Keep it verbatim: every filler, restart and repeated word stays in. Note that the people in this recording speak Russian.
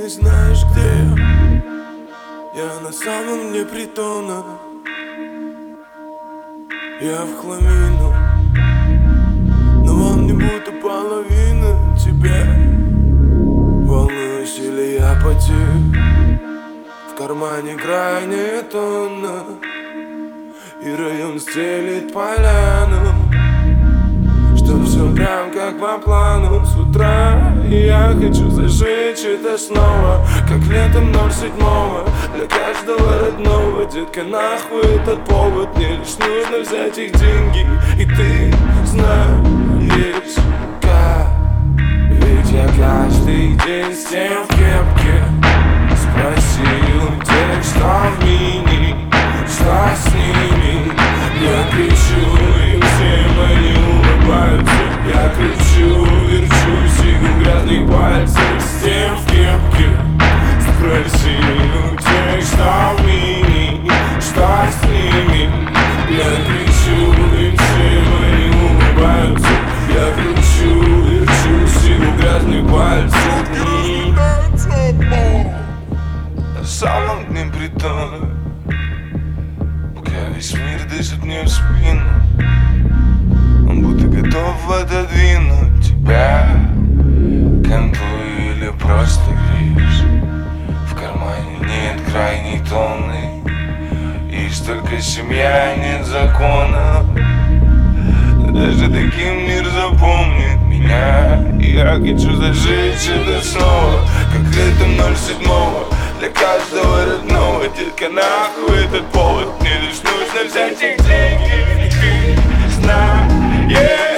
не знаешь, где я. Я на самом дне притона. Я в хламину, но он не будто половина тебя. Волнуюсь или я потек, в кармане крайняя тонна, и район стелит поляну, чтоб все прям как по плану. С утра и я хочу зажечь это снова, как летом ноль седьмого. Для каждого родного, детка, нахуй этот повод. Мне лишь нужно взять их деньги, и ты знаешь как. Ведь я каждый день с тем в кепке. Спроси у тех, что в мини, что с ними. Я кричу им всем, они улыбаются. Я кричу, верчу, сигу грязных пальцев. С тем в кепке. Спроси у тех, что в мини, что с ними. Я кричу им всем, они улыбаются. Я кричу, верчу, сигу грязных пальцев. На самом дне притона, пока весь мир дышит мне в спину, он будто готов отодвинуть тебя. Кантуй или просто греешь, в кармане нет крайней тонны, есть только семья, нет закона. Даже таким мир запомнит меня. И я хочу зажечь это снова, как летом ноль седьмого. Для каждого родного, детка, нахуй этот повод. Мне лишь нужно взять их деньги, и ты знаешь.